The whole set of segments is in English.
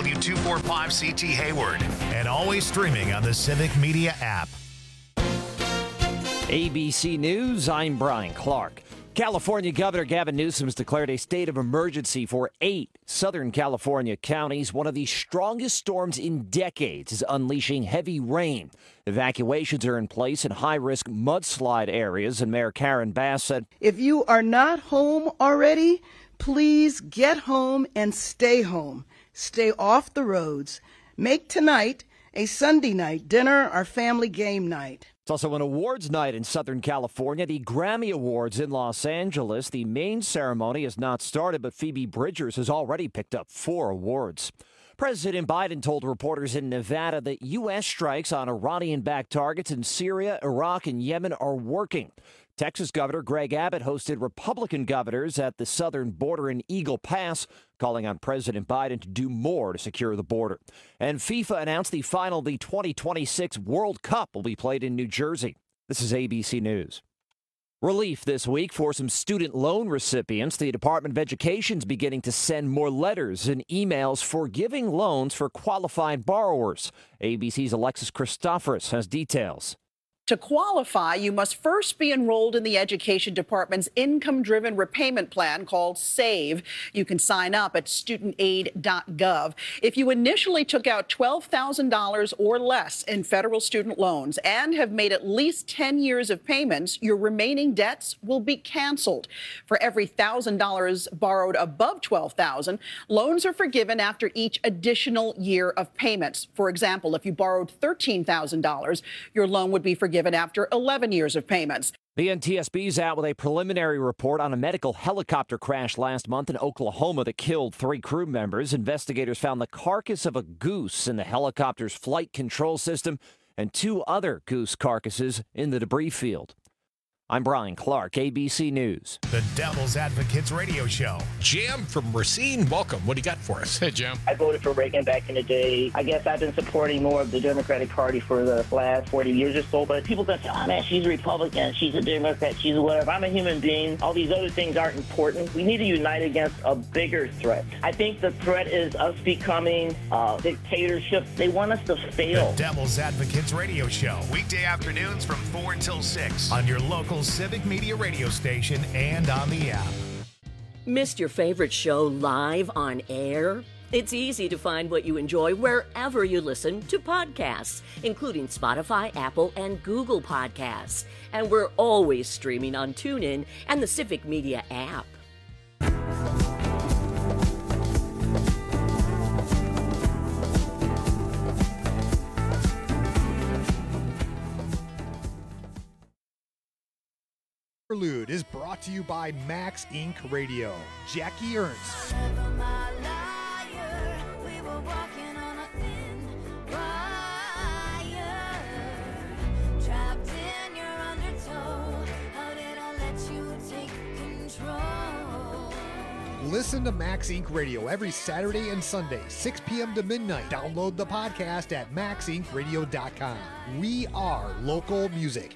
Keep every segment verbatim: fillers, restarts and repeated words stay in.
W two forty-five C T Hayward, and always streaming on the Civic Media app. A B C News, I'm Brian Clark. California Governor Gavin Newsom has declared a state of emergency for eight Southern California counties. One of the strongest storms in decades is unleashing heavy rain. Evacuations are in place in high-risk mudslide areas, and Mayor Karen Bass said, "If you are not home already, please get home and stay home. Stay off the roads. Make tonight a Sunday night dinner or family game night." It's also an awards night in Southern California, the Grammy Awards in Los Angeles. The main ceremony has not started, but Phoebe Bridgers has already picked up four awards. President Biden told reporters in Nevada that U S strikes on Iranian-backed targets in Syria, Iraq, and Yemen are working. Texas Governor Greg Abbott hosted Republican governors at the southern border in Eagle Pass, calling on President Biden to do more to secure the border. And FIFA announced the final of the twenty twenty-six World Cup will be played in New Jersey. This is A B C News. Relief this week for some student loan recipients. The Department of Education is beginning to send more letters and emails forgiving loans for qualified borrowers. A B C's Alexis Christoforous has details. To qualify, you must first be enrolled in the Education Department's income-driven repayment plan called SAVE. You can sign up at student aid dot gov. If you initially took out twelve thousand dollars or less in federal student loans and have made at least ten years of payments, your remaining debts will be canceled. For every one thousand dollars borrowed above twelve thousand dollars, loans are forgiven after each additional year of payments. For example, if you borrowed thirteen thousand dollars, your loan would be forgiven given after eleven years of payments. The N T S B is out with a preliminary report on a medical helicopter crash last month in Oklahoma that killed three crew members. Investigators found the carcass of a goose in the helicopter's flight control system and two other goose carcasses in the debris field. I'm Brian Clark, A B C News. The Devil's Advocates Radio Show. Jam from Racine, welcome. What do you got for us? Hey, Jam. I voted for Reagan back in the day. I guess I've been supporting more of the Democratic Party for the last forty years or so. But people can say, oh, man, she's a Republican, she's a Democrat, she's a whatever. I'm a human being. All these other things aren't important. We need to unite against a bigger threat. I think the threat is us becoming a dictatorship. They want us to fail. The Devil's Advocates Radio Show. Weekday afternoons from four until six on your local Civic Media radio station and on the app. Missed your favorite show live on air? It's easy to find what you enjoy wherever you listen to podcasts, including Spotify, Apple, and Google Podcasts. And we're always streaming on TuneIn and the Civic Media app. Interlude is brought to you by Max Incorporated. Radio. Jackie Ernst. Listen to Max Incorporated. Radio every Saturday and Sunday, six p.m. to midnight. Download the podcast at max inc radio dot com. We are local music.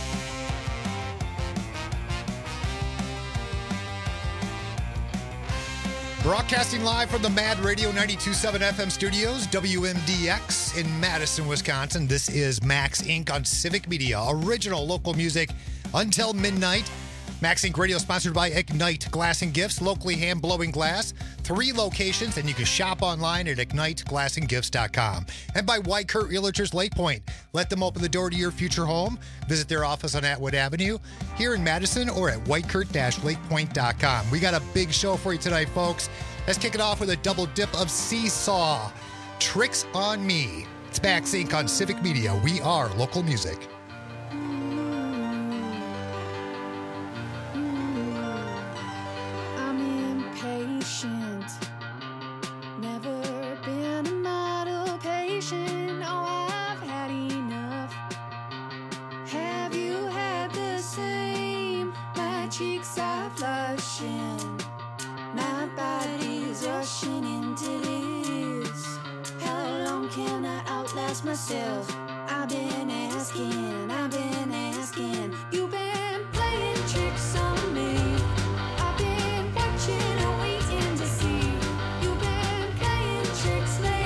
Broadcasting live from the Mad Radio ninety-two point seven F M studios, W M D X in Madison, Wisconsin. This is Max Incorporated on Civic Media, original local music until midnight. Max Incorporated Radio sponsored by Ignite Glass and Gifts, locally hand-blowing glass. Three locations, and you can shop online at ignite glass and gifts dot com. And by White Kurt Realtors Lake Point. Let them open the door to your future home. Visit their office on Atwood Avenue here in Madison or at white kurt dash lake point dot com. We got a big show for you tonight, folks. Let's kick it off with a double dip of Seesaw. Tricks on Me. It's Max Incorporated on Civic Media. We are local music. Myself, I've been asking, I've been asking. You've been playing tricks on me. I've been watching and waiting to see. You've been playing tricks lately.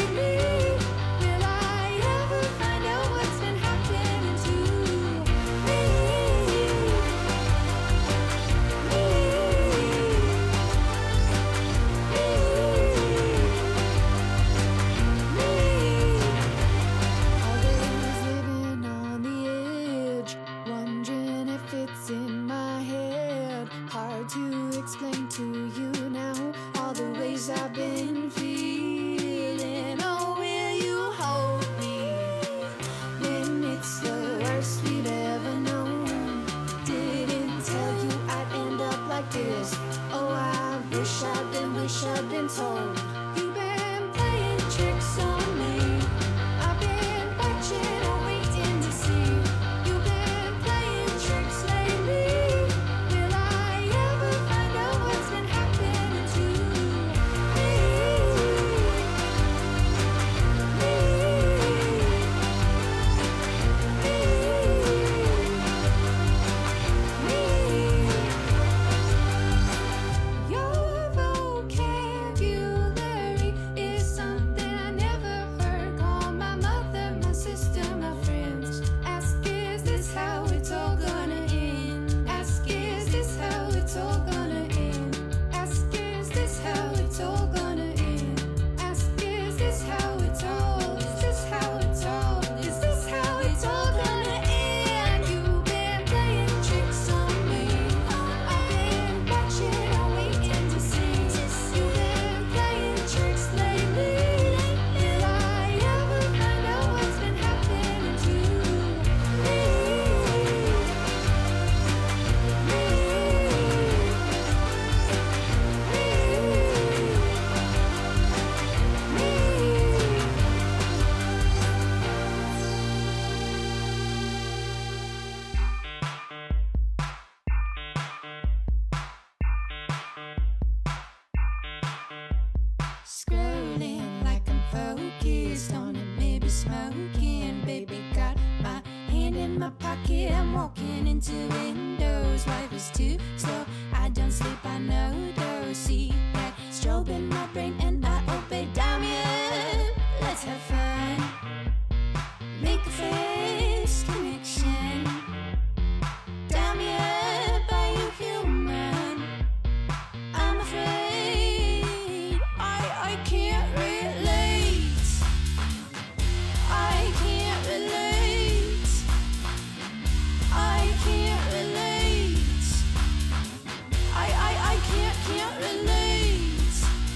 focused on it, maybe smoking. Baby got my hand in my pocket, I'm walking into windows. Life is too slow, I don't sleep, I know though. See that strobe in my brain and I obey. Damn you, let's have fun. Make a face connection. Damn you, are you human? I'm afraid I, I can't relate. I can't relate. I can't relate. I, I, I can't, can't relate.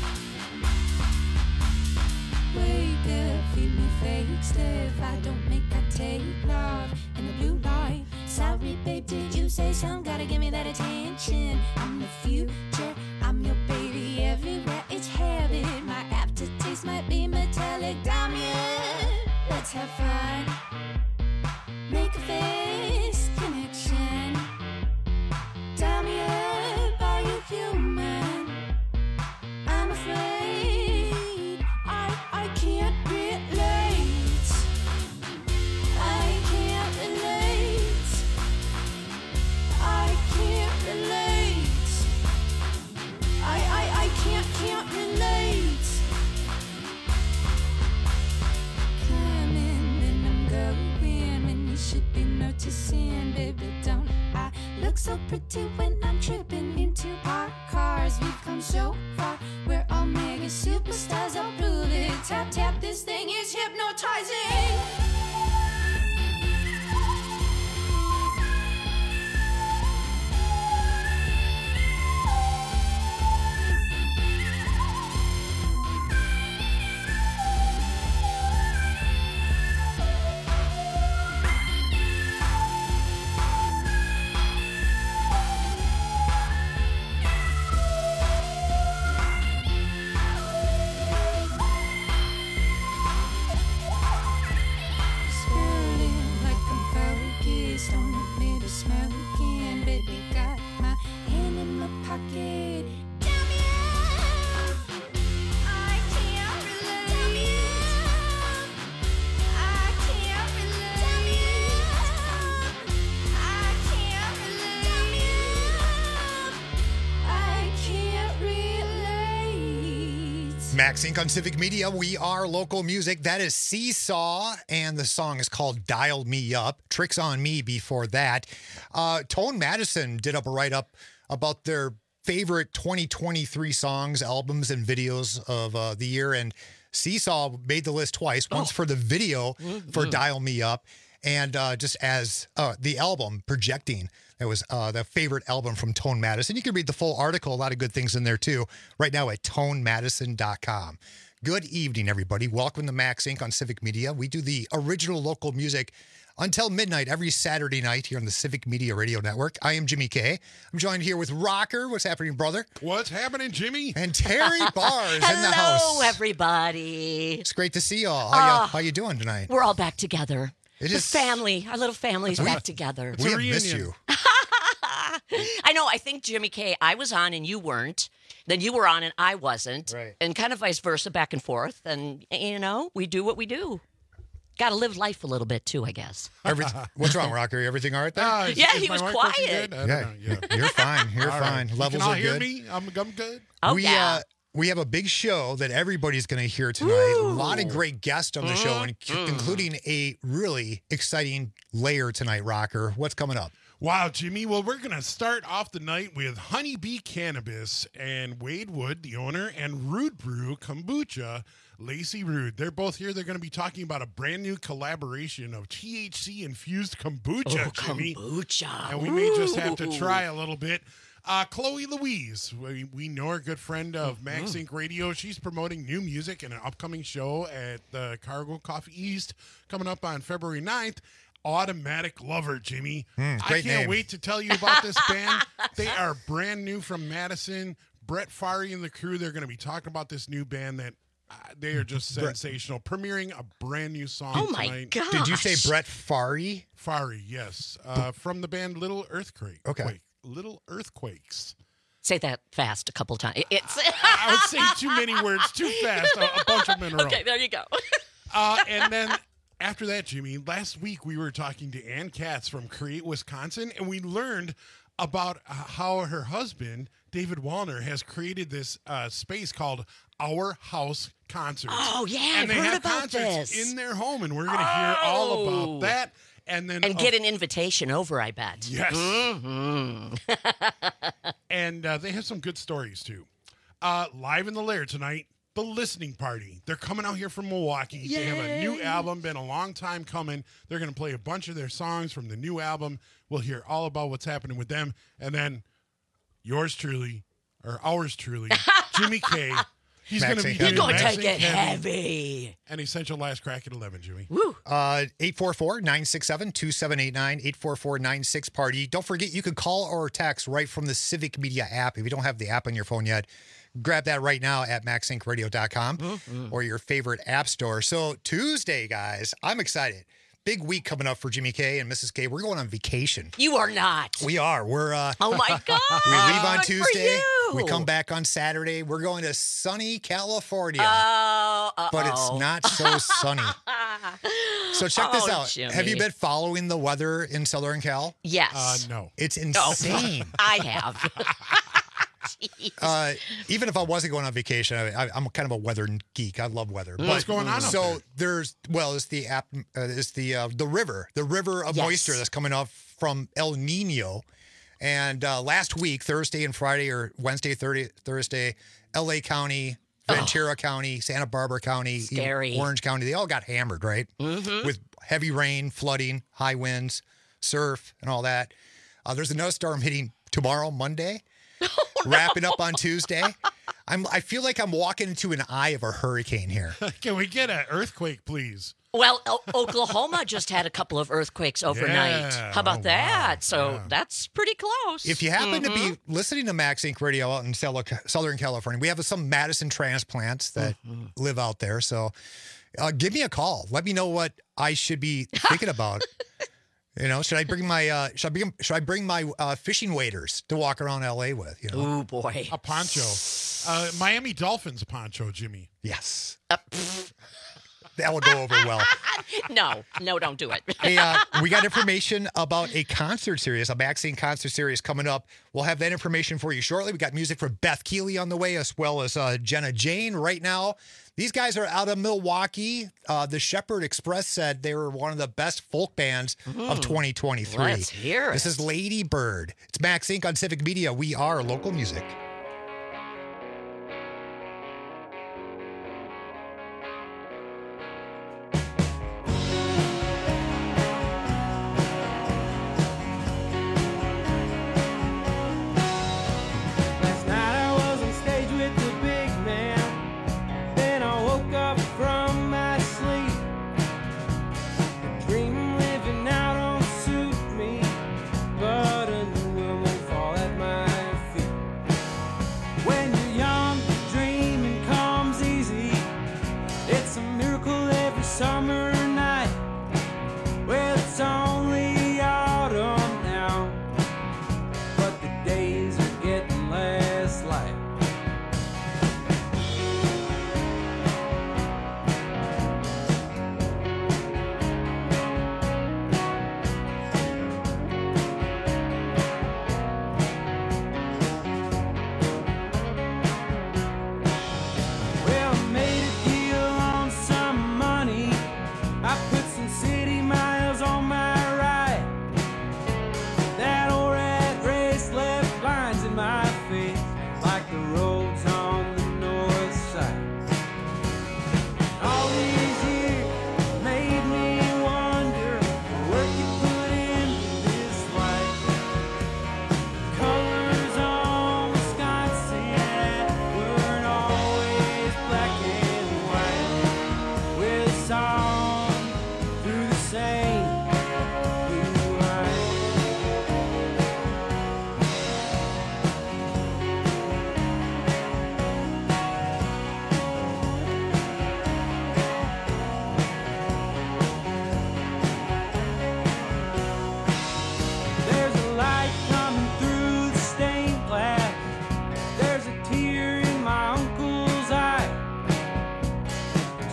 Wake up, feed me fake stuff. I don't make, I take love in the blue light. Sorry, babe, did you say something? Gotta give me that attention. I'm the future, I'm your baby everywhere. It's habit, my aftertaste might be metallic. Damn you, let's have fun. Make a face connection. Damn you, are you human? I'm afraid I, I can't relate. I can't relate. I can't relate. I, I, I can't, can't relate. Coming, then I'm going. When you should be noticing, baby, don't I look so pretty when I'm tripping into our cars? We've come so far, we're all mega superstars. I'll prove it. Tap, tap, this thing is hypnotizing. Swirling like I'm focused on it, maybe smoking. Baby got my hand in my pocket. Damn you, I can't relate. Damn you, I can't relate. Damn you, I can't relate. Damn you, I can't relate. Max Inc on Civic Media. We are local music. That is Seesaw, and the song is called Dial Me Up. Tricks on Me before that. Uh, Tone Madison did up a write-up about their favorite twenty twenty-three songs, albums, and videos of uh, the year, and Seesaw made the list twice. Once for the video for Dial Me Up, and uh, just as uh, the album, Projecting. That was uh, the favorite album from Tone Madison. You can read the full article, a lot of good things in there too, right now at tone madison dot com. Good evening, everybody. Welcome to Max Inc on Civic Media. We do the original local music until midnight every Saturday night here on the Civic Media Radio Network. I am Jimmy K. I'm joined here with Rocker. What's happening, brother? What's happening, Jimmy? And Terry Bars in the house. Hello, everybody. It's great to see y'all. How, you, Oh. how you doing tonight? We're all back together. It the is- family, our little family's back together. We have missed you. I know. I think, Jimmy K, I was on and you weren't. Then you were on and I wasn't. Right. And kind of vice versa, back and forth. And, you know, we do what we do. Got to live life a little bit, too, I guess. Every, what's wrong, Rocker? Everything all right there? Ah, is- Yeah, is he my was mic working quiet. good? I don't yeah, know. Yeah. you're fine. You're All fine. right. You Levels can all are hear good. me? I'm, I'm good. Oh, we, yeah. uh, we have a big show that everybody's going to hear tonight. A lot of great guests on the show, and Mm-hmm. including a really exciting layer tonight, Rocker. What's coming up? Wow, Jimmy. Well, we're going to start off the night with Honeybee Cannabis and Wade Wood, the owner, and Rude Brew Kombucha, Lacey Rude. They're both here. They're going to be talking about a brand new collaboration of T H C-infused kombucha, Oh, Jimmy. kombucha. And we may just have to Ooh. try a little bit. Uh, Chloe Louise, we, we know her, good friend of Max Inc Radio. She's promoting new music in an upcoming show at the Cargo Coffee East coming up on February ninth. Automatic Lover, Jimmy. Mm, I great can't name. wait to tell you about this band. They are brand new from Madison. Brett Fari and the crew, they're going to be talking about this new band that uh, they are just sensational. Premiering a brand new song Oh, my tonight. God. Did you say Brett Fari? Fari, yes. Uh, from the band Little Earthquake. Okay. Quake. Little Earthquakes. Say that fast a couple times. It's. I would say too many words too fast. A, a bunch of them in a row. Okay, there you go. uh, and then after that, Jimmy, last week we were talking to Ann Katz from Create Wisconsin, and we learned about how her husband, David Wallner, has created this uh, space called Our House Concerts. Oh, yeah, and I've they heard have about concerts this. in their home, and we're going to hear all Oh. about that. And then And uh, get an invitation over, I bet. Yes. Mm-hmm. And uh, they have some good stories, too. Uh, live in the Lair tonight, The Listening Party. They're coming out here from Milwaukee. They have a new album, been a long time coming. They're going to play a bunch of their songs from the new album. We'll hear all about what's happening with them. And then yours truly, or ours truly, Jimmy K. He's going to be Maxine You're doing going to Max take and it Kevin heavy. and Essential Last Crack at eleven, Jimmy. Woo. Uh, eight four four, nine six seven, two seven eight nine, eight four four, nine six party. Don't forget, you can call or text right from the Civic Media app. If you don't have the app on your phone yet, grab that right now at max inc radio dot com Mm-hmm. or your favorite app store. So Tuesday, guys, I'm excited. Big week coming up for Jimmy K and Missus K. We're going on vacation. You are not. We are. We're uh Oh, my God. we leave on Good for Tuesday. you. We come back on Saturday. We're going to sunny California. Oh, uh-oh. but it's not so sunny. So check this Oh, out. Jimmy. Have you been following the weather in Southern Cal? Yes. Uh, no. It's Oh, insane. I have. Jeez. Uh, even if I wasn't going on vacation, I, I, I'm kind of a weather geek. I love weather. What's going on up So there? there's well, it's the app, uh, it's the uh, the river, the river of Yes. moisture that's coming off from El Nino. And uh, last week, Thursday and Friday, or Wednesday, Thursday, Thursday, L A County, Ventura County, Santa Barbara County, even Scary. Orange County, they all got hammered, right? Mm-hmm. With heavy rain, flooding, high winds, surf, and all that. Uh, there's another storm hitting tomorrow, Monday, wrapping up on Tuesday. I'm. I feel like I'm walking into an eye of a hurricane here. Can we get an earthquake, please? Well, o- Oklahoma just had a couple of earthquakes overnight. Yeah. How about Oh, wow. that? So Yeah. that's pretty close. If you happen to Mhm. be listening to Max Inc Radio out in Sel- Southern California, we have some Madison transplants that live out there. So uh, give me a call. Let me know what I should be thinking about. You know, should I bring my uh, should I bring should I bring my uh, fishing waders to walk around L A with? You know, Ooh, boy. A poncho. Uh, Miami Dolphins poncho, Jimmy. yes, Uh, pff, that will go over well. no, no, don't do it. Hey, uh, we got information about a concert series, a Max Inc concert series coming up. We'll have that information for you shortly. We got music from Beth Keeley on the way, as well as uh, Jenna Jane right now. These guys are out of Milwaukee. Uh, the Shepherd Express said they were one of the best folk bands of twenty twenty-three. Let's hear This it. is Lady Bird. It's Max Inc on Civic Media. We are local music. Last night I was on stage with the big man. Then I woke up from my sleep. The dream living now don't suit me, but a new one won't fall at my feet. When you're young, dreaming comes easy. It's a miracle every summer night. Well, it's only autumn now, but the days are getting less light. Well, I made a deal on some money.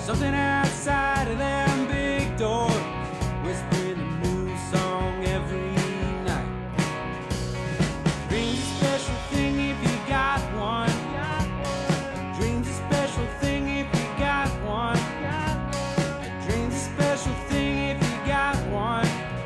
Something outside of them big doors, whispering a new song every night. Dreams a special thing if you got one. Dreams a special thing if you got one. Dreams a special thing if you got one.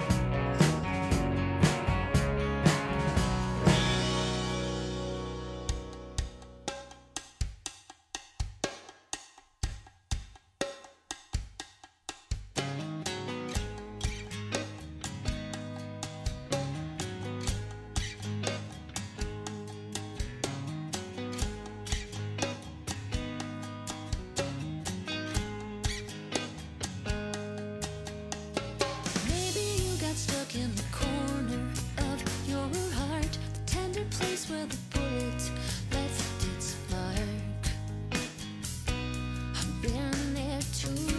Maybe you got stuck in the corner of your heart, the tender place where the bullet left its mark. I've been there too.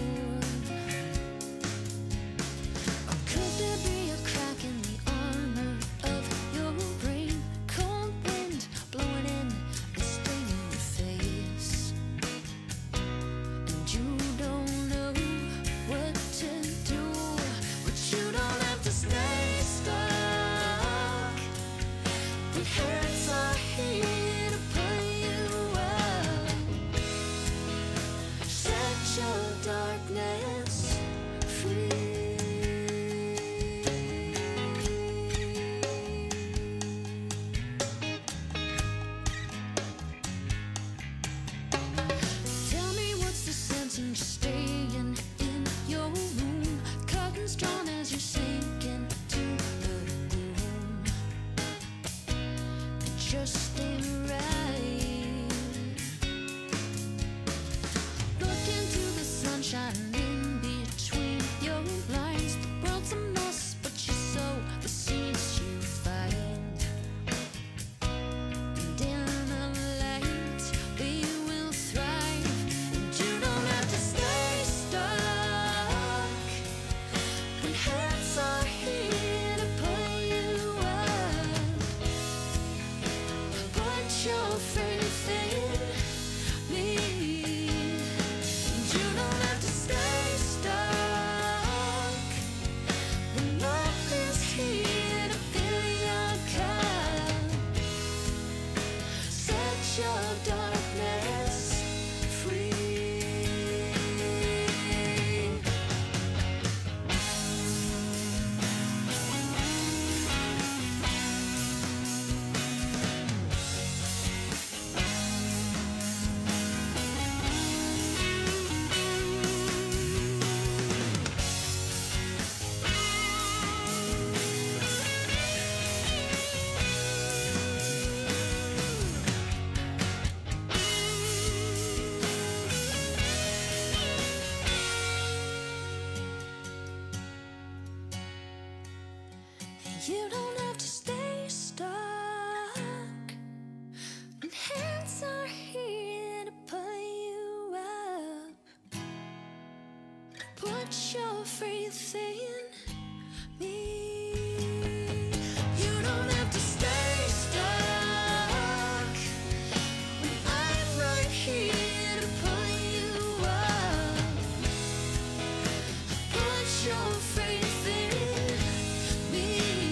Or could there be a crack in the armor of your brain? Cold wind blowing in and staining your face, and you don't know what to do. But you don't have to stay stuck. When hands are here to pull you up, set your darkness free. Tell me what's the sense in just staying in your room, curtains drawn as you sink into the gloom. It just ain't right. Look into the sunshine in between your blinds. The world's a mess, but you sow the seeds you find. And in the light, we will thrive. And you don't have to stay stuck. When hands are here to pull you up, put your faith in me. And you don't have to stay stuck. When love is here to fill your cup, set your darkness free. You don't have to stay stuck. When hands are here to pull you up, put your faith in me. You don't have to stay stuck. When I'm right here to pull you up, put your faith in me.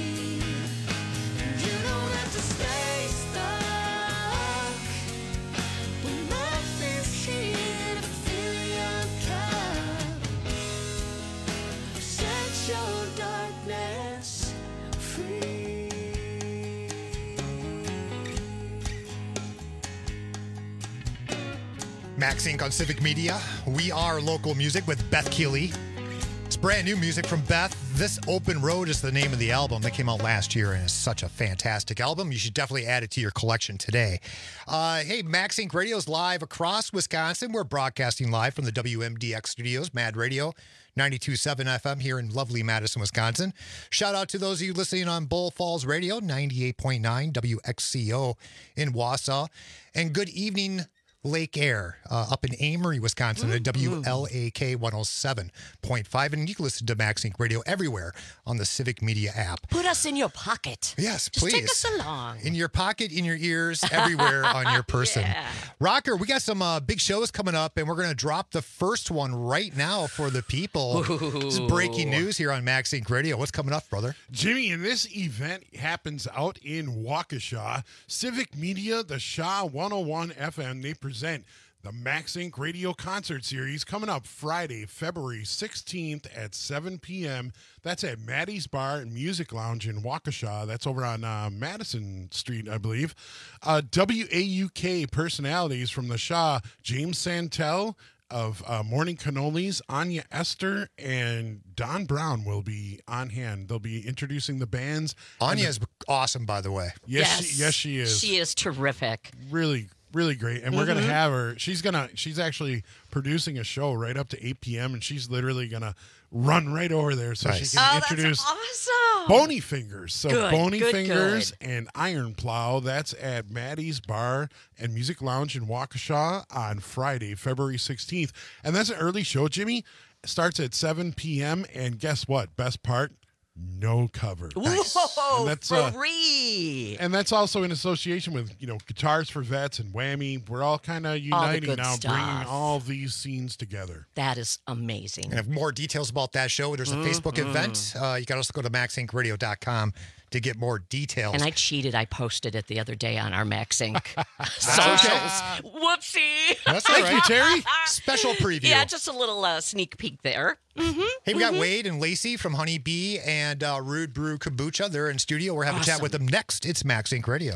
You don't have to stay stuck. When love is here to fill your cup, set your darkness free. Max Inc on Civic Media. We are local music with Beth Keeley. It's brand new music from Beth. This Open Road is the name of the album that came out last year, and it's such a fantastic album. You should definitely add it to your collection today. Uh, hey, Max Inc Radio's live across Wisconsin. We're broadcasting live from the W M D X studios, Mad Radio, ninety-two point seven F M here in lovely Madison, Wisconsin. Shout out to those of you listening on Bull Falls Radio, ninety-eight point nine W X C O in Wausau. And good evening Lake Air uh, up in Amory, Wisconsin at W L A K one oh seven point five. And you can listen to Max Inc Radio everywhere on the Civic Media app. Put us in your pocket. Yes, Just please. take us along. In your pocket, in your ears, everywhere on your person. Yeah. Rocker, we got some uh, big shows coming up, and we're going to drop the first one right now for the people. This is breaking news here on Max Inc Radio. What's coming up, brother? Jimmy, and this event happens out in Waukesha. Civic Media, the Shaw one oh one F M, they present the Max Inc Radio Concert Series coming up Friday, February sixteenth at seven p.m. That's at Maddie's Bar and Music Lounge in Waukesha. That's over on uh, Madison Street, I believe. Uh, W A U K personalities from the Shaw, James Santel of uh, Morning Cannolis, Anya Esther, and Don Brown will be on hand. They'll be introducing the bands. Anya's awesome, by the way. Yes, Yes. She, yes, she is. She is terrific. Really, really great. And we're Mhm. gonna have her. She's gonna. She's actually producing a show right up to eight p.m. and she's literally gonna run right over there so Nice. she can Oh, introduce that's awesome. Bony Fingers. So Good, Bony good, Fingers good. and Iron Plow. That's at Maddie's Bar and Music Lounge in Waukesha on Friday, February sixteenth. And that's an early show, Jimmy. It starts at seven p.m. And guess what? Best part? No cover. Whoa, And that's, uh, free. And that's also in association with, you know, Guitars for Vets and Whammy. We're all kind of uniting good now, stuff. bringing all these scenes together. That is amazing. And if more details about that show, there's a Facebook event. Uh, you got to go to max inc radio dot com to get more details. And I cheated. I posted it the other day on our Max Inc socials. Whoopsie. That's all Thank right. you, Terry. Special preview. Yeah, just a little uh, sneak peek there. Mm-hmm. Hey, we got Wade and Lacey from Honey Bee and uh, Rude Brew Kombucha. They're in studio. We're having a chat Awesome. with them next. It's Max Inc Radio.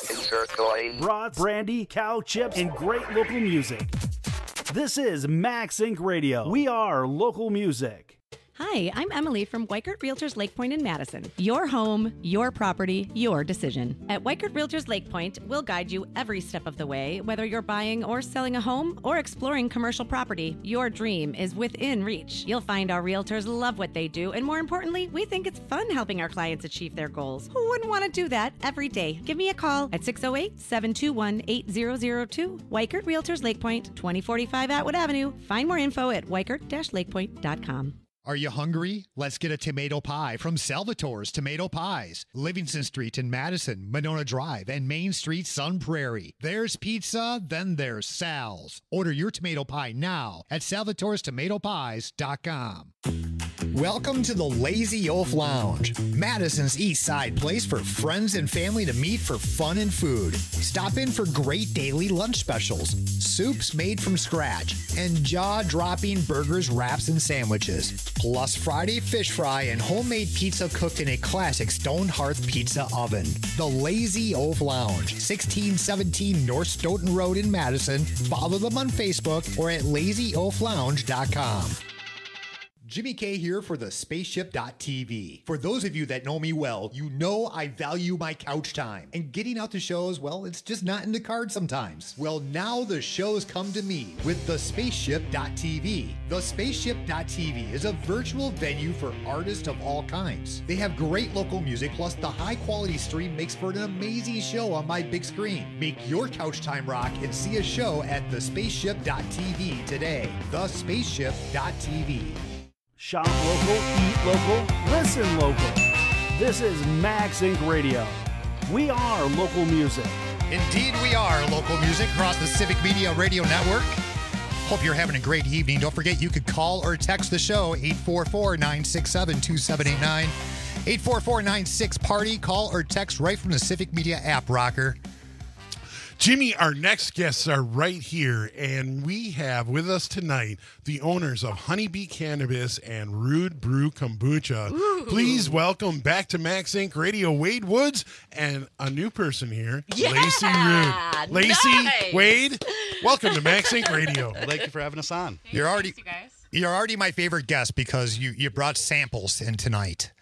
Brats, brandy, cow chips, and great local music. This is Max Inc Radio. We are local music. Hi, I'm Emily from Weichert Realtors Lake Point in Madison. Your home, your property, your decision. At Weichert Realtors Lake Point, we'll guide you every step of the way, whether you're buying or selling a home or exploring commercial property. Your dream is within reach. You'll find our realtors love what they do, and more importantly, we think it's fun helping our clients achieve their goals. Who wouldn't want to do that every day? Give me a call at six oh eight, seven two one, eight zero zero two. Weichert Realtors Lake Point, twenty forty-five Atwood Avenue. Find more info at weichert dash lake point dot com. Are you hungry? Let's get a tomato pie from Salvatore's Tomato Pies. Livingston Street in Madison, Monona Drive, and Main Street, Sun Prairie. There's pizza, then there's Sal's. Order your tomato pie now at salvatores tomato pies dot com. Welcome to the Lazy Oaf Lounge, Madison's East Side place for friends and family to meet for fun and food. Stop in for great daily lunch specials, soups made from scratch, and jaw-dropping burgers, wraps, and sandwiches. Plus Friday fish fry and homemade pizza cooked in a classic stone hearth pizza oven. The Lazy Oaf Lounge, sixteen seventeen North Stoughton Road in Madison. Follow them on Facebook or at lazy oaf lounge dot com. Jimmy K here for the spaceship dot t v. For those of you that know me well, you know I value my couch time. And getting out to shows, well, it's just not in the cards sometimes. Well, now the shows come to me with the spaceship dot t v. The spaceship dot t v is a virtual venue for artists of all kinds. They have great local music, plus the high quality stream makes for an amazing show on my big screen. Make your couch time rock and see a show at the spaceship dot t v today. the spaceship dot t v. Shop local, eat local, listen local. This is Max Inc Radio. We are local music. Indeed, we are local music across the Civic Media Radio Network. Hope you're having a great evening. Don't forget you could call or text the show eight four four, nine six seven, two seven eight nine. eight four four nine six party. Call or text right from the Civic Media app, Rocker. Jimmy, our next guests are right here, and we have with us tonight the owners of Honey Bee Cannabis and Rude Brew Kombucha. Ooh. Please welcome back to Max Inc Radio, Wade Woods, and a new person here, Yeah, Lacey Rude. Lacey, nice. Wade, welcome to Max Inc Radio. Thank you for having us on. You're already you're already my favorite guest because you, you brought samples in tonight.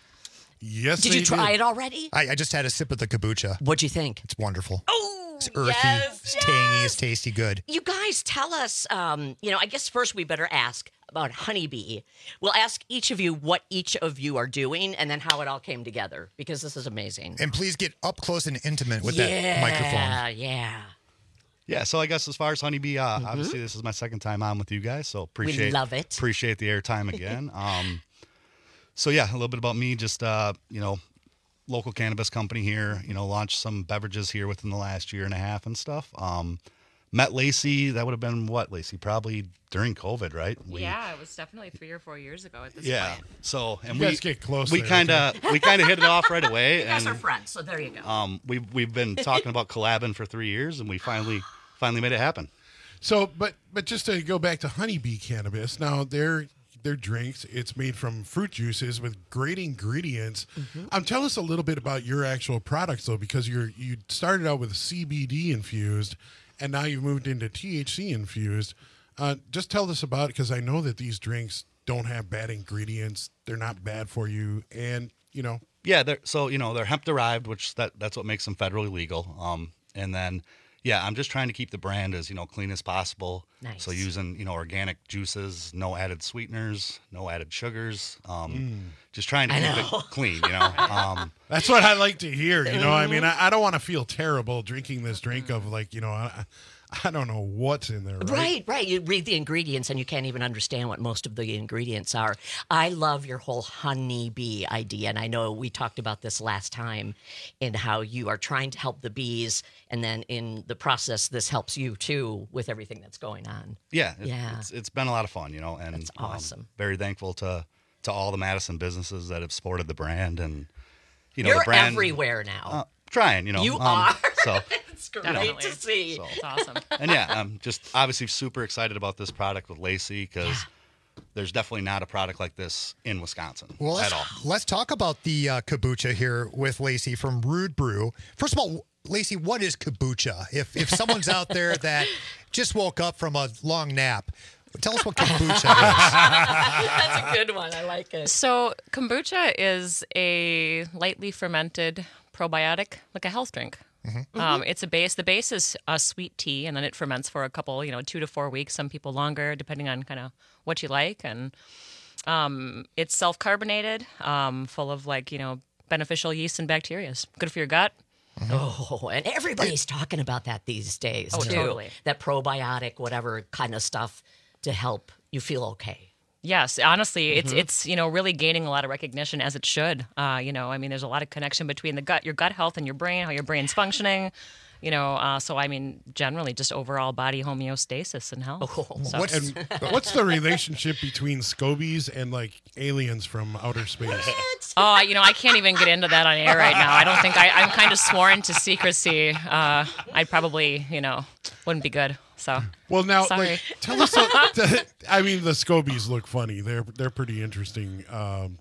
Yes, Did they you try did. it already? I, I just had a sip of the kombucha. What'd you think? It's wonderful. Oh, It's earthy, yes, it's tangy, it's tasty good. You guys tell us, um, you know, I guess first we better ask about Honey Bee. We'll ask each of you what each of you are doing and then how it all came together because this is amazing. And please get up close and intimate with yeah, that microphone. Yeah, Yeah, so I guess as far as Honeybee, uh, mm-hmm. obviously this is my second time on with you guys, so appreciate we love it. Appreciate the airtime again. um, so yeah, a little bit about me, just uh, you know, local cannabis company here. You know, launched some beverages here within the last year and a half and stuff. Um, met Lacey. That would have been what, Lacey? Probably during COVID, right? We, yeah, it was definitely three or four years ago at this yeah. point. So and you we guys get close. We kind of we kind of hit it off right away. You guys and, are friends, so there you go. Um, we've we've been talking about collabing for three years, and we finally. Finally made it happen. So, but but just to go back to Honeybee Cannabis, now their their drinks, it's made from fruit juices with great ingredients. Mm-hmm. Um, tell us a little bit about your actual products, though, because you're you started out with C B D infused, and now you've moved into T H C infused. Uh, just tell us about it, because I know that these drinks don't have bad ingredients; they're not bad for you, and you know. Yeah, they're so you know they're hemp derived, which that that's what makes them federally legal. Um, and then. Yeah, I'm just trying to keep the brand as, you know, clean as possible. Nice. So using, you know, organic juices, no added sweeteners, no added sugars. Um, mm. Just trying to I keep know. it clean, you know. Um, That's what I like to hear, you know. I mean, I, I don't want to feel terrible drinking this drink of, like, you know, I, I don't know what's in there, right? Right, right. You read the ingredients and you can't even understand what most of the ingredients are. I love your whole honeybee idea, and I know we talked about this last time in how you are trying to help the bees, and then in the process, this helps you too with everything that's going on. Yeah, it, yeah. It's, it's been a lot of fun, you know, and that's awesome. Um, very thankful to to all the Madison businesses that have supported the brand, and you know, You're the brand everywhere now. Uh, trying, you know, you um, are. So. It's great You know, to see. So. It's awesome. And yeah, I'm just obviously super excited about this product with Lacey, because yeah. there's definitely not a product like this in Wisconsin well, at let's, all. Let's talk about the uh, kombucha here with Lacey from Rude Brew. First of all, Lacey, what is kombucha? If if someone's out there that just woke up from a long nap, tell us what kombucha is. That's a good one. I like it. So kombucha is a lightly fermented probiotic, like a health drink. Mm-hmm. Um, it's a base. The base is a sweet tea, and then it ferments for a couple, you know, two to four weeks. Some people longer, depending on kind of what you like. And um, it's self-carbonated, um, full of like you know beneficial yeasts and bacteria. Good for your gut. Mm-hmm. Oh, and everybody's talking about that these days. Oh, too. totally. That probiotic, whatever kind of stuff to help you feel okay. Yes, honestly, it's Mhm. it's you know really gaining a lot of recognition, as it should. Uh, you know, I mean, there's a lot of connection between the gut, your gut health, and your brain, how your brain's functioning. You know, uh, so I mean, generally, just overall body homeostasis and health. Oh, so. What's, and what's the relationship between scobies and like aliens from outer space? Oh, you know, I can't even get into that on air right now. I don't think I, I'm kind of sworn to secrecy. Uh, I probably, you know, wouldn't be good. So, well, now, sorry. like, tell us. A, I mean, the scobies look funny. They're they're pretty interesting. Um,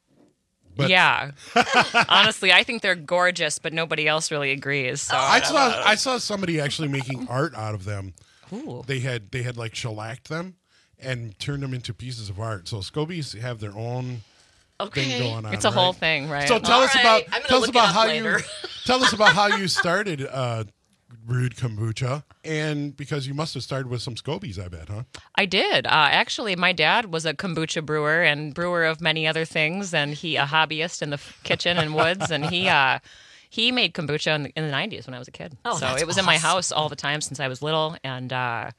but yeah, honestly, I think they're gorgeous, but nobody else really agrees. So I saw I saw somebody actually making art out of them. Ooh. They had they had like shellacked them and turned them into pieces of art. So scobies have their own okay. thing going on. It's a right? whole thing, right? So tell All us right. about I'm gonna tell us look about it up how later. you tell us about how you started uh, Rude Kombucha, and because you must have started with some scobies, I bet, huh? I did. Uh, actually, my dad was a kombucha brewer and brewer of many other things, and he a hobbyist in the f- kitchen and woods, and he uh, he made kombucha in the, in the nineties when I was a kid. Oh, so that's it was in my awesome. house all the time since I was little, and uh,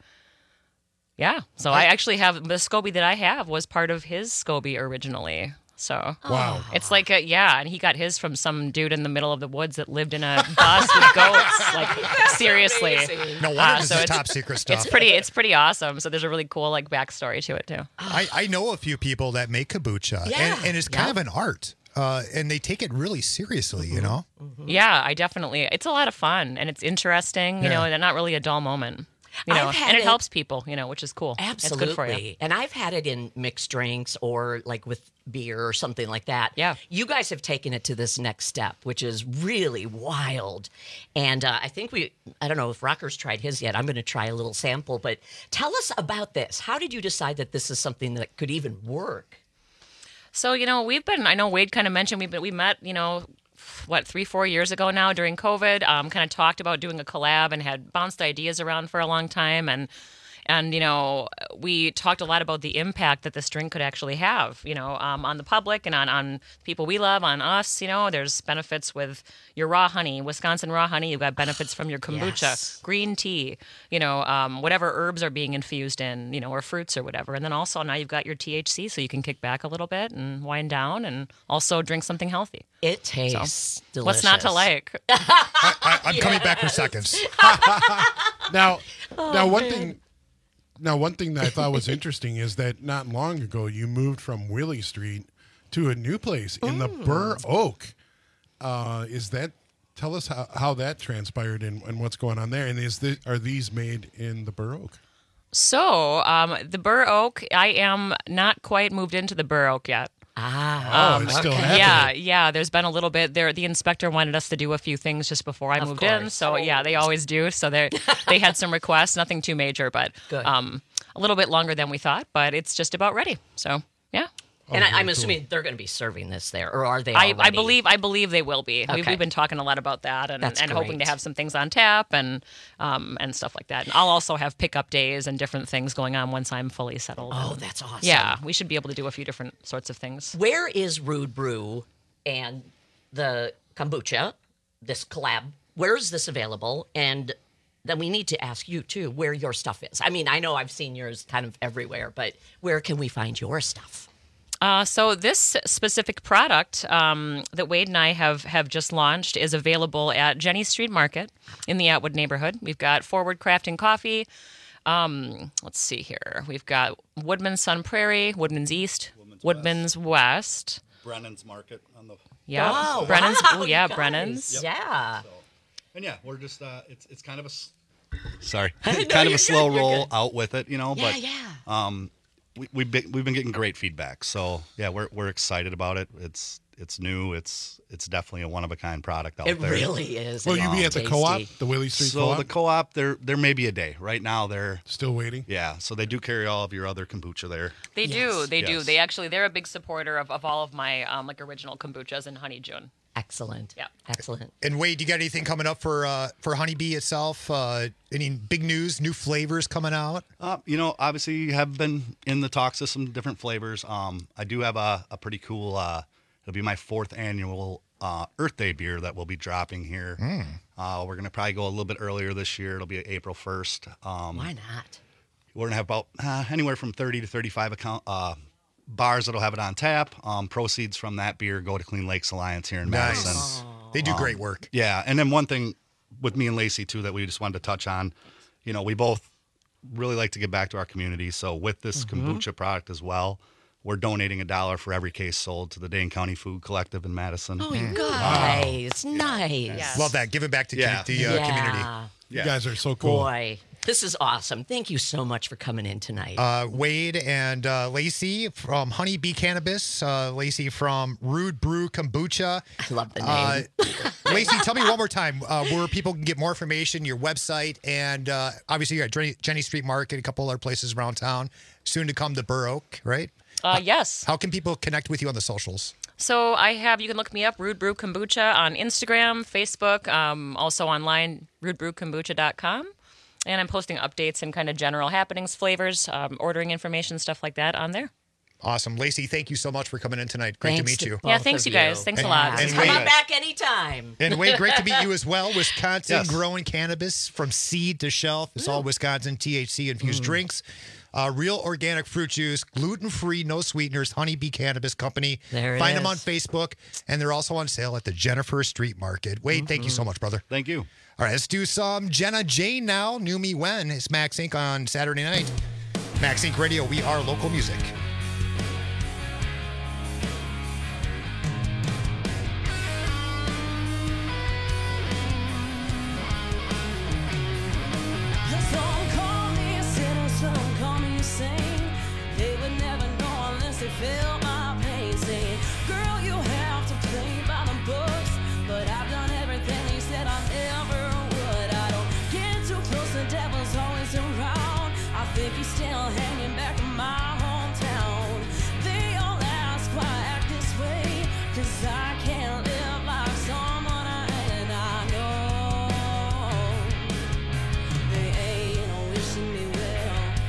yeah. So I actually have the SCOBY that I have was part of his SCOBY originally. So Wow. it's like a, yeah, and he got his from some dude in the middle of the woods that lived in a bus with goats. Like seriously, amazing. No wonder Uh, this so is it's- top secret stuff. it's pretty, it's pretty awesome. So there's a really cool like backstory to it too. I, I know a few people that make kombucha, Yeah. and, and it's kind Yeah. of an art, uh, and they take it really seriously, you know? Yeah, I definitely. It's a lot of fun and it's interesting, you Yeah. know, and not really a dull moment. You know, I've had and it it- helps people, you know, which is cool. Absolutely. It's good for you. And I've had it in mixed drinks or like with beer or something like that. Yeah. You guys have taken it to this next step, which is really wild. And uh, I think we, I don't know if Rocker's tried his yet. I'm going to try a little sample, but tell us about this. How did you decide that this is something that could even work? So, you know, we've been, I know Wade kind of mentioned, we've been, we met, you know, what, three, four years ago now during COVID, um, kind of talked about doing a collab and had bounced ideas around for a long time. And And, you know, we talked a lot about the impact that this drink could actually have, you know, um, on the public and on, on people we love, on us. You know, there's benefits with your raw honey, Wisconsin raw honey. You've got benefits from your kombucha, Yes. green tea, you know, um, whatever herbs are being infused in, you know, or fruits or whatever. And then also now you've got your T H C, so you can kick back a little bit and wind down and also drink something healthy. It tastes so, what's not to delicious. like? I, I, I'm coming back for seconds. Now, Oh, now one man. thing. Now, one thing that I thought was interesting is that not long ago you moved from Willie Street to a new place in the Burr Oak. Uh, is that? Tell us how, how that transpired and, and what's going on there. And is this, are these made in the Burr Oak? So, um, the Burr Oak, I am not quite moved into the Burr Oak yet. Ah, Oh, it's still happening. Yeah, yeah. There's been a little bit there. The inspector wanted us to do a few things just before I Of moved in. course. So yeah, they always do. So they they had some requests, nothing too major, but Good. um, a little bit longer than we thought. But it's just about ready. So yeah. And I, very I'm cool. assuming they're going to be serving this there, or are they I, already? I believe I believe they will be. We've, Okay. we've been talking a lot about that and, That's and hoping to great. have some things on tap and um, and stuff like that. And I'll also have pickup days and different things going on once I'm fully settled. Oh, And, that's awesome. yeah, we should be able to do a few different sorts of things. Where is Rude Brew and the kombucha, this collab? Where is this available? And then we need to ask you, too, where your stuff is. I mean, I know I've seen yours kind of everywhere, but where can we find your stuff? Uh, so this specific product um, that Wade and I have, have just launched is available at Jenny Street Market in the Atwood neighborhood. We've got Forward Crafting Coffee. Um, let's see here. We've got Woodman's Sun Prairie, Woodman's East, Woodman's, Woodman's West. Brennan's Market on the. Yeah, Oh, Brennan's. wow, Oh, yeah, you Brennan's. guys. Yeah. And yeah, we're just uh, it's it's kind of a s- sorry, No, kind of you're a slow good, you're roll good. out with it, you know. Yeah, but yeah. um, we we've been, we've been getting great feedback, so yeah, we're we're excited about it. It's it's new. It's it's definitely a one of a kind product out It there. really is. Will and you be it's at the co-op, tasty. the Willie Street So co-op? the co-op, there there may be a day. Right now, they're Still waiting? yeah. So they do carry all of your other kombucha there. They do. Yes. They do. Yes. They actually, they're a big supporter of, of all of my um, like original kombuchas and Honey June. Excellent. Yeah. Excellent. And Wade, you got anything coming up for uh, for Honeybee itself? Uh, any big news, new flavors coming out? Uh, you know, obviously, you have been in the talks of some different flavors. Um, I do have a, a pretty cool. Uh, it'll be my fourth annual uh, Earth Day beer that we'll be dropping here. Uh, we're gonna probably go a little bit earlier this year. It'll be April first. Um, Why not? We're gonna have about uh, anywhere from thirty to thirty-five account uh, bars that'll have it on tap. Um, proceeds from that beer go to Clean Lakes Alliance here in Nice. Madison. They do Um, great work. Yeah, and then one thing with me and Lacey too that we just wanted to touch on, you know, we both really like to give back to our community. So with this kombucha product as well, we're donating a dollar for every case sold to the Dane County Food Collective in Madison. Oh, you guys. Nice. Yes. Love that. Giving back to Yeah. the uh, community. Yeah. You guys are so cool. Boy, this is awesome. Thank you so much for coming in tonight. Uh, Wade and uh, Lacey from Honey Bee Cannabis. Uh, Lacey from Rude Brew Kombucha. I love the Uh, name. Lacey, tell me one more time uh, where people can get more information, your website, and uh, obviously you got Jenny, Jenny Street Market, a couple other places around town. Soon to come to Burr Oak, right? Uh, yes. How can people connect with you on the socials? So I have, you can look me up, Rude Brew Kombucha, on Instagram, Facebook, um, also online, rude brew kombucha dot com. And I'm posting updates and kind of general happenings, flavors, um, ordering information, stuff like that on there. Awesome. Lacey, thank you so much for coming in tonight. Great Thanks to meet you. both Yeah, thanks, of you guys. Thanks a lot. And Come Wade, on back anytime. and Wade, great to meet you as well. Wisconsin Yes. growing cannabis from seed to shelf. It's all Wisconsin T H C infused drinks. Uh, real organic fruit juice, gluten-free, no sweeteners, Honeybee Cannabis Company. There it Find them is. on Facebook, and they're also on sale at the Jennifer Street Market. Wade, thank you so much, brother. Thank you. All right, let's do some Jenna Jane now. Knew Me When. It's Max Inc on Saturday night. Max Inc Radio, we are local music. Some call me a sinner, some call me a saint. They would never know unless they felt my pain. Saying, girl, you have to play by the books. But I've done everything they said I never would. I don't get too close, the devil's always around. I think he's still hanging back in my hometown. They all ask why I act this way. Cause I can't live like someone I and I know. They ain't wishing me well.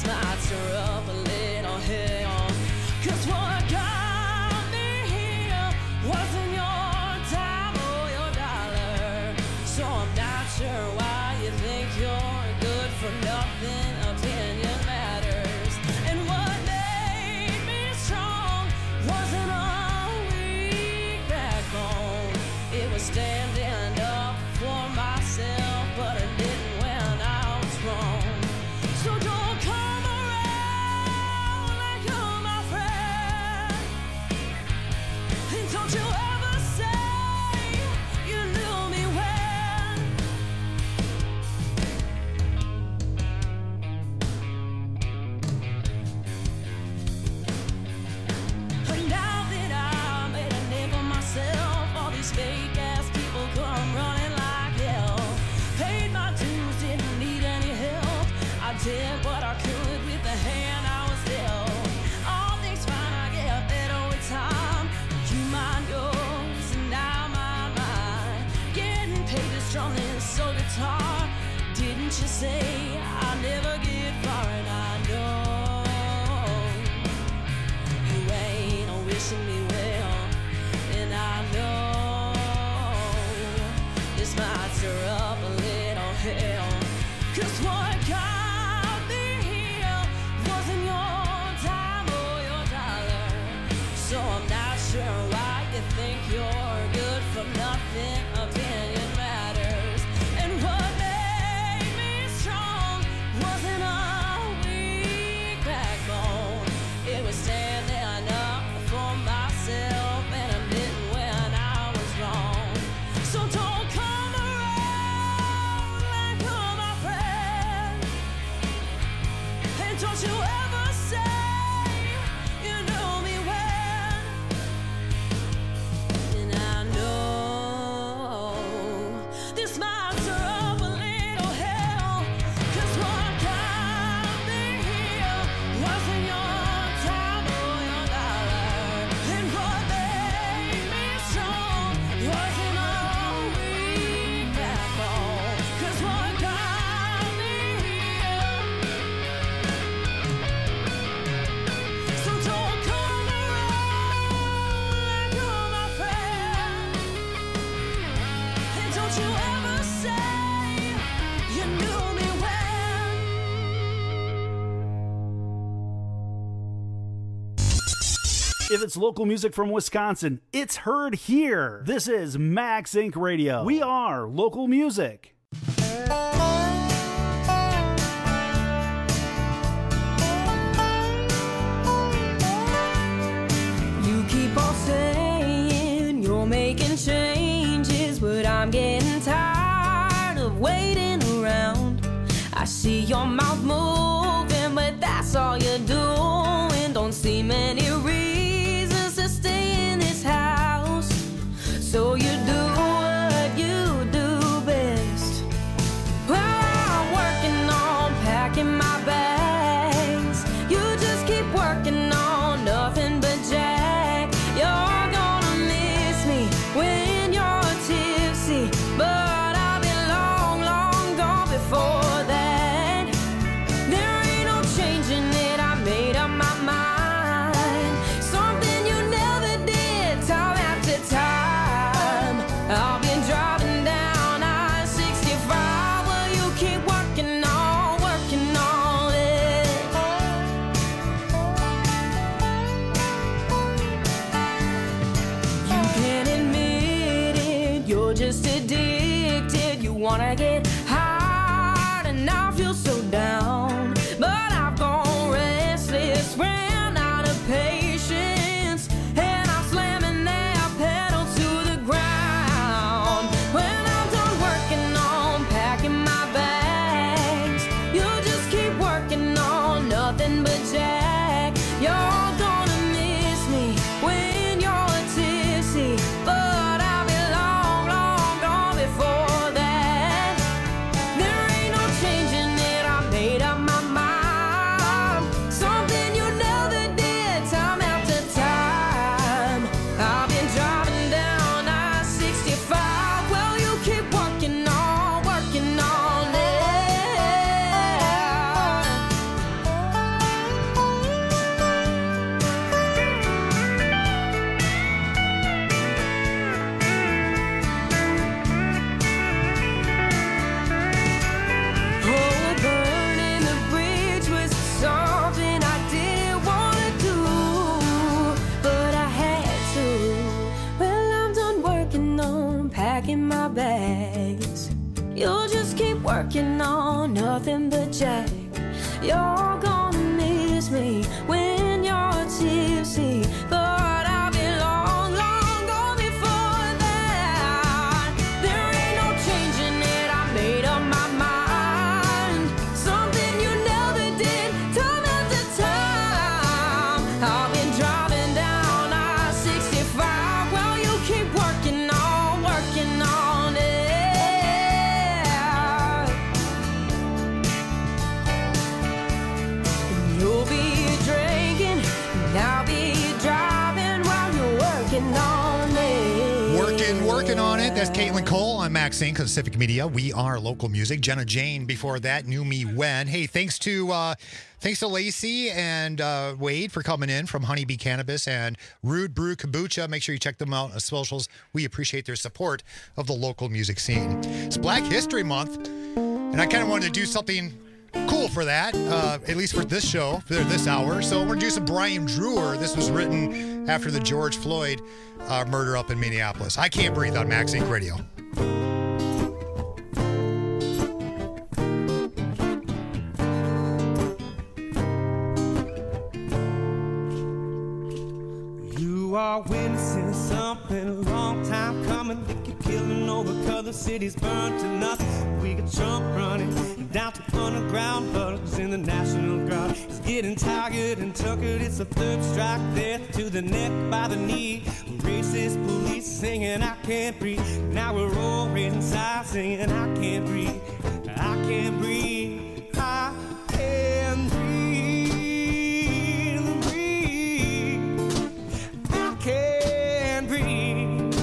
This might stir up a little hell. Cause what got me here wasn't your time or your dollar. So I'm not sure why you think you're good for nothing. Opinion matters. And what made me strong wasn't a weak backbone. It was standing up for myself, but I didn't when I was wrong. So don't come around like you're my friend. And don't you ever say you knew me when. And now that I made a name for myself, all these fake ass people come running like hell. Paid my dues, didn't need any help. I did what I could with the hand I was dealt. All things fine, I get better with time. You mind yours, and I mind mine. Getting paid to strum this soul guitar. Didn't you say I never get far? And I know you ain't a wishing me well. And I know this might stir up a little hell. Cause what got me here wasn't your time or your dollar. So I'm not sure why you think you're good for nothing. Opinion matters. And what made me strong wasn't a weak backbone. It was standing up for myself and admitting when I was wrong. So don't come around like you're my friend. And don't you ever say you knew me when. And I know this might stir up a little hell. Cause what got me here wasn't your time or your dollar. And what made me strong wasn't a weak backbone. Cause what got me here. So don't come around like you're my friend. And don't you ever say you knew me when. If it's local music from Wisconsin, it's heard here. This is Max Inc Radio. We are local music. You keep on saying you're making changes, but I'm getting tired of waiting around. I see your mouth moving, but that's all you're doing. Don't see many reasons to stay in this house. So you do what you do best. Well, I'm working on packing my bags. You just keep working on nothing but Jack. You're gonna miss me when you're tipsy, but I'll be long, long gone before that. There ain't no changing it, I made up my mind. Something you never did, time after time. I'll be driving down I sixty-five while you keep working on, working on working on nothing but jack. You're gonna miss me when you're tipsy, but I'll be long, long gone before that. There ain't no changing it, I made up my mind. Something you never did, time after time. I've been driving down I sixty-five while you keep working on, working on it. You'll be drinking, and I'll be driving while you're working on it. Working, working on it. That's Caitlin Cole on Max Inc of Civic Media. We are local music. Jenna Jane before that knew me when. Hey, thanks to uh, thanks to Lacey and uh, Wade for coming in from Honeybee Cannabis and Rude Brew Kombucha. Make sure you check them out on socials. We appreciate their support of the local music scene. It's Black History Month, and I kind of wanted to do something cool for that, uh, at least for this show, for this hour. So we're going to do some Brian Drewer. This was written after the George Floyd uh, murder up in Minneapolis. I Can't Breathe on Max Inc Radio. You are witnessing something a long time coming. They keep killing over cause the city's burned to nothing. We got Trump running down to underground bugs in the National Guard. He's getting tired and tuckered. It's a third strike, death to the neck by the knee. Racist police singing I can't breathe. Now we're all raising signs singing I can't breathe. I can't breathe. I can't breathe. Breathe. I can't breathe.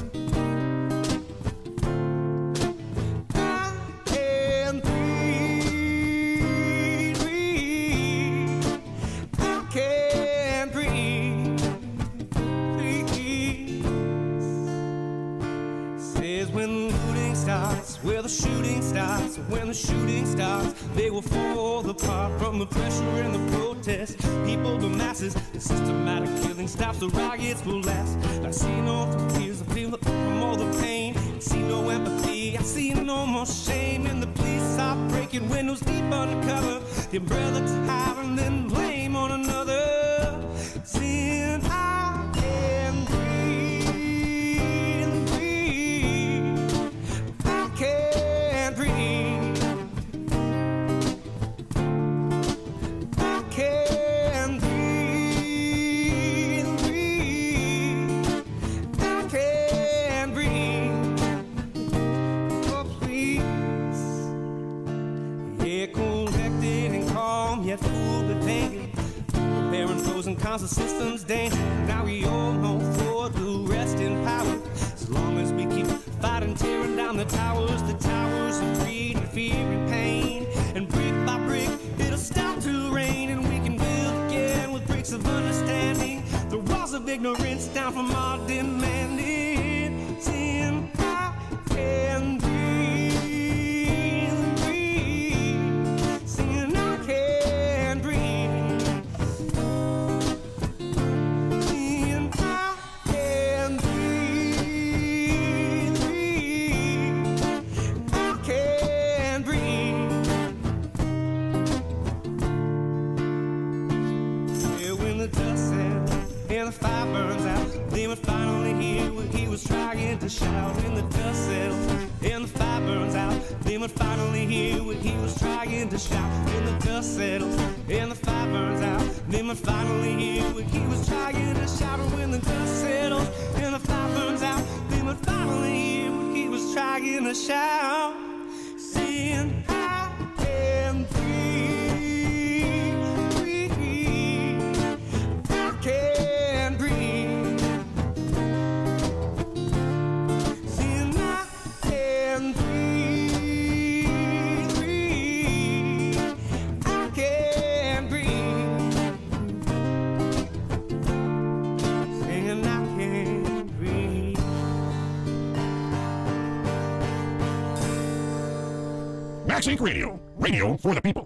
I can't breathe. Breathe. I can't breathe. Breathe. Says when the looting starts, where the shooting starts. When the shooting starts, they will fall apart from the pressure and the protest. People, the masses, the systematic killing stops. The riots will last. I see no tears, I feel it from all the pain. I see no empathy, I see no more shame. And the police are breaking windows deep undercover. The umbrella to hide and then blame on another. Saying I can breathe, breathe. I can't breathe. I can't breathe, breathe. I can't breathe. Oh, please. Yeah, collected and calm, yet full of danger. Preparing pros and cons of systems danger. Now we all know for the rest in power. As long as we keep fighting, tearing down the towers, the towers of greed and fear and pain. And brick by brick, it'll stop to rain, and we can build again with bricks of understanding. The walls of ignorance down from our demanding. Saying I can breathe, breathe. Saying I can breathe. Saying I can breathe, breathe. I can breathe. Yeah, when the dust settles and the fire burns out, then we finally hear what he was trying to shout. When the dust settles and the fire burns out, then we finally hear what he was trying to shout. When the dust settles and the fire burns out, then we finally hear what he was trying to shout. And when the dust settles and the fire burns out, then we finally hear what he was trying to shout. Saying I can breathe, breathe. I can breathe. Saying I can breathe, breathe. I can breathe. Saying I can breathe. Max Inc Radio. Radio for the people.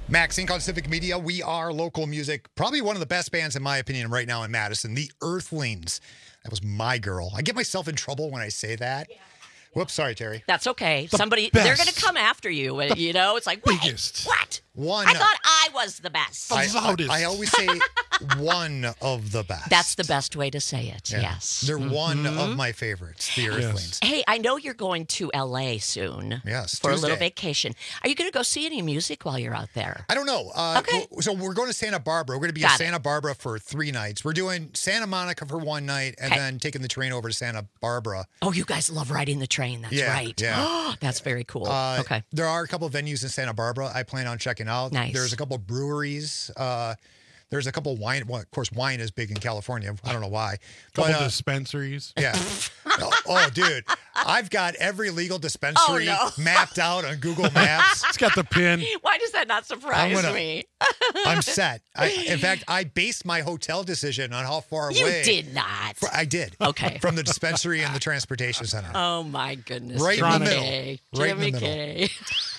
Max Inc on Civic Media. We are local music. Probably one of the best bands, in my opinion, right now in Madison. The Earthlings. That was my girl. I get myself in trouble when I say that. Yeah. Whoops, sorry, Terry. That's okay. The Somebody, best. they're going to come after you. And, you know, it's like, wait, biggest. what? One. I thought I was the best. I, I, I always say one of the best. That's the best way to say it, Yeah. yes. They're one Mhm. of my favorites, the Earthlings. Hey, I know you're going to L A soon. Yes, For a little Tuesday. vacation. Are you going to go see any music while you're out there? I don't know. Uh, Okay. w- So we're going to Santa Barbara. We're going to be Got in it. Santa Barbara for three nights. We're doing Santa Monica for one night and Okay. then taking the train over to Santa Barbara. Oh, you guys love riding the train. That's Yeah, right. yeah. That's very cool. Uh, okay. There are a couple of venues in Santa Barbara I plan on checking out. Nice. There's a couple of breweries. Uh, there's a couple of wine. Well, of course, wine is big in California. I don't know why. Couple But, uh, dispensaries. Yeah. oh, oh, dude. I've got every legal dispensary Oh, no. mapped out on Google Maps. It's got the pin. Why does that not surprise gonna- me? I'm set. I, in fact, I based my hotel decision on how far You away. did not. I did. Okay. From the dispensary and the transportation center. Oh, my goodness. Right in Jimmy the middle. K. Right in the Jimmy middle. K.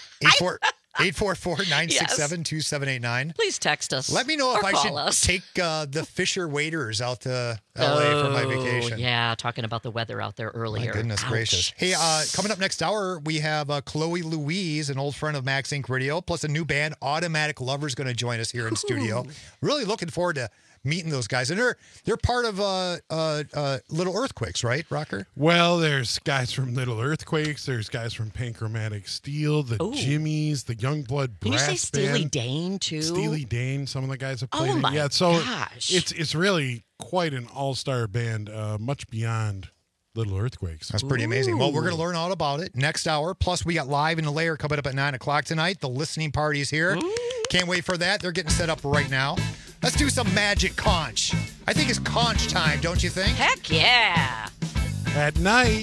eight four four, nine six seven, two seven eight nine. Please text us. Let me know if or I call should us. take uh, the Fisher waiters out to L A for my Oh, vacation. Yeah, talking about the weather out there earlier. My goodness Ouch. gracious. Hey, uh, coming up next hour, we have uh, Chloe Louise, an old friend of Max Inc Radio, plus a new band, Automatic Lovers, going to join us here in studio. Really looking forward to meeting those guys. And they're they're part of uh, uh, uh, Little Earthquakes, right, Rocker? Well, there's guys from Little Earthquakes. There's guys from Panchromatic Steel, the Ooh. Jimmies, the Youngblood Did you Brass say Steely Band. Dane, too? Steely Dane, some of the guys have Oh, played it. my Yeah, so gosh. it's it's really quite an all-star band, uh, much beyond Little Earthquakes. That's pretty amazing. Well, we're going to learn all about it next hour. Plus, we got Live in the Lair coming up at nine o'clock tonight. The listening party's here. Can't wait for that. They're getting set up right now. Let's do some Magic Conch. I think it's conch time, don't you think? Heck yeah. At night.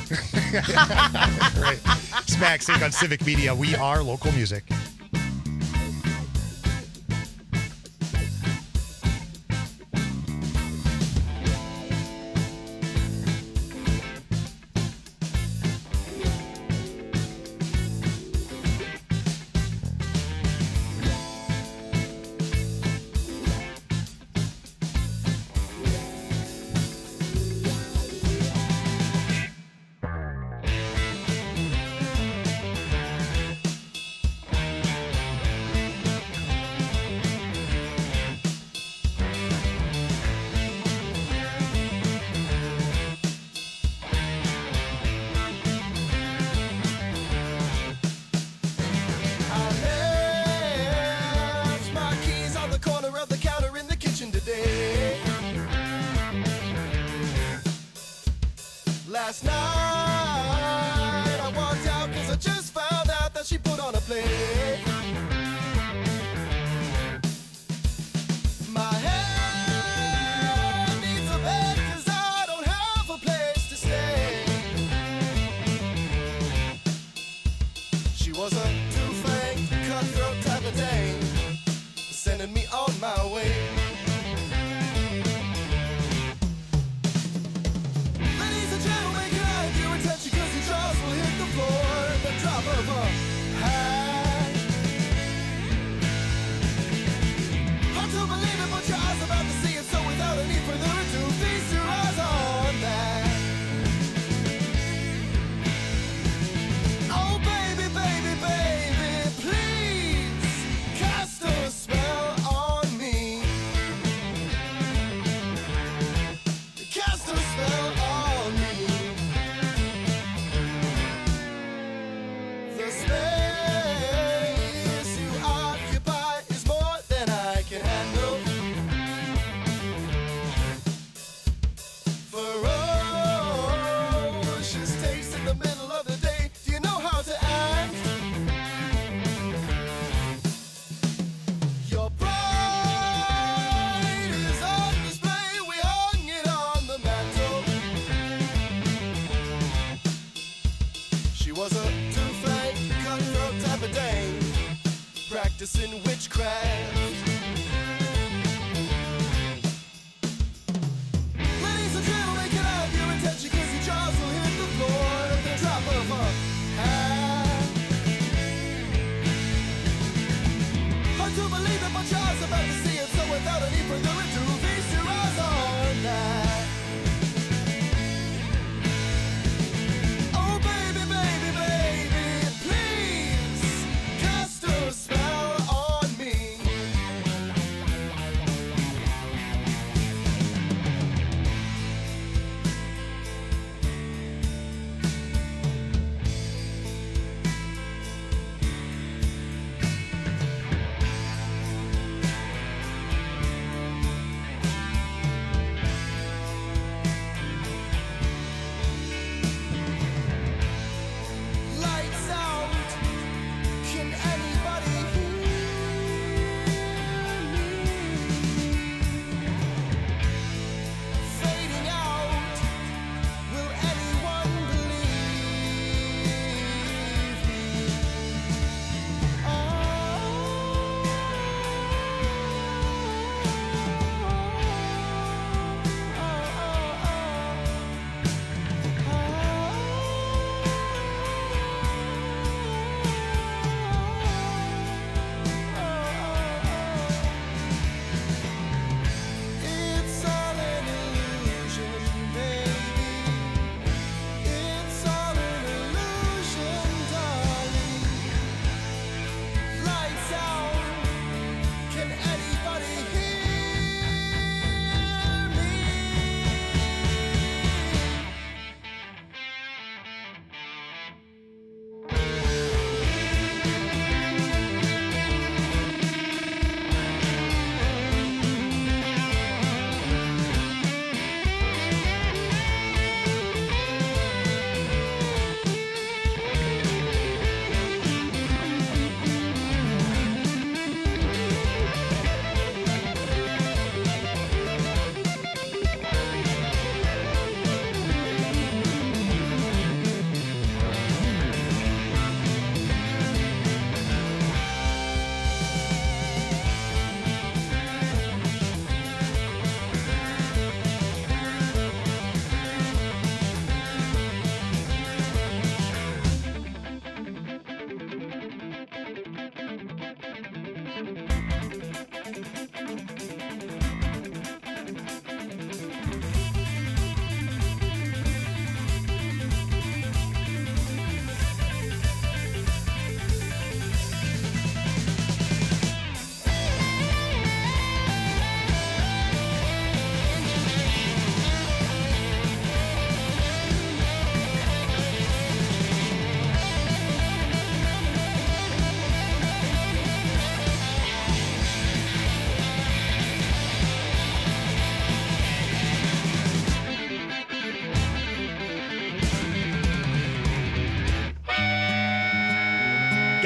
Right. Smack Sync on Civic Media. We are local music. left my keys on the corner of the counter in the kitchen today. Last night I walked out cause I just found out that she put on a play. My head needs a bed cause I don't have a place to stay. She was a two-fanged, cutthroat type of dame, sending me on my way. Ladies and gentlemen, can I have your attention? Cause your jaws will hit the floor at the drop of a hat. Hard to believe it, but your eyes about to see it. So without any further ado, feast your eyes on that. Oh baby, baby, baby, please cast a spell on me. Cast a spell on me. The space you occupy is more than I can handle. Ferocious taste in the middle of the day. Do you know how to act? Your pride is on display. We hung it on the mantle. She was a two-flanked, cutthroat type of dame, practicing witchcraft. Ladies and gentlemen, can I have your attention? Cause your jaws will hit the floor at the drop of a hat.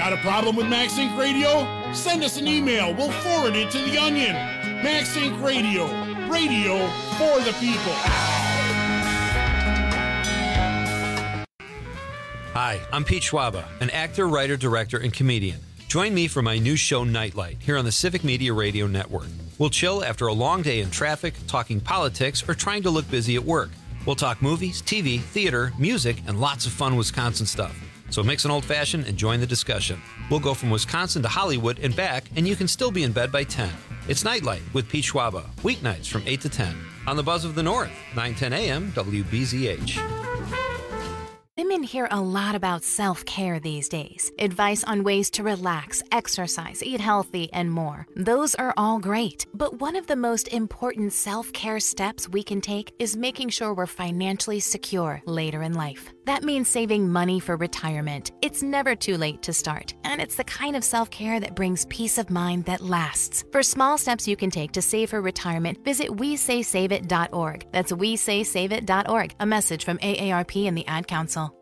Got a problem with Max Inc Radio? Send us an email. We'll forward it to the Onion. Max Inc Radio. Radio for the people. Hi, I'm Pete Schwaba, an actor, writer, director, and comedian. Join me for my new show, Nightlight, here on the Civic Media Radio Network. We'll chill after a long day in traffic, talking politics, or trying to look busy at work. We'll talk movies, T V, theater, music, and lots of fun Wisconsin stuff. So mix an old-fashioned and join the discussion. We'll go from Wisconsin to Hollywood and back, and you can still be in bed by ten. It's Nightlight with Pete Schwaba, weeknights from eight to ten. On the Buzz of the North, nine ten a.m. W B Z H. Women hear a lot about self-care these days. Advice on ways to relax, exercise, eat healthy, and more. Those are all great. But one of the most important self-care steps we can take is making sure we're financially secure later in life. That means saving money for retirement. It's never too late to start, and it's the kind of self-care that brings peace of mind that lasts. For small steps you can take to save for retirement, visit we say save it dot org. That's we say save it dot org. A message from A A R P and the Ad Council.